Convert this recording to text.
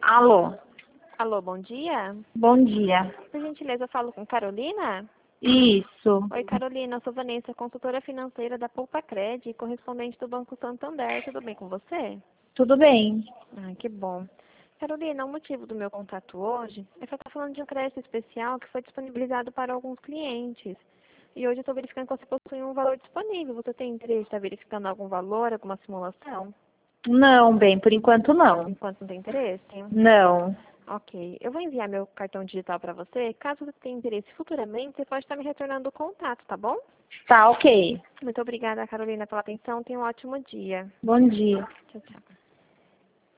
Alô, Alô, bom dia. bom dia. Por gentileza, eu falo com Carolina? Isso, Oi, Carolina, eu sou Vanessa, consultora financeira da Poupa Cred, correspondente do Banco Santander. Tudo bem com você? tudo bem? Ai, que bom. Carolina, o motivo do meu contato hoje é que eu estou falando de um crédito especial que foi disponibilizado para alguns clientes. E hoje eu estou verificando que você possui um valor disponível. Você tem interesse em estar verificando algum valor, alguma simulação? Não, bem, por enquanto Por não. enquanto não tem interesse? Não. Ok. Eu vou enviar meu cartão digital para você. Caso você tenha interesse futuramente, você pode estar me retornando o contato, tá bom? Tá, ok. Muito obrigada, Carolina, pela atenção. Tenha um ótimo dia. Bom dia. Tchau, tchau.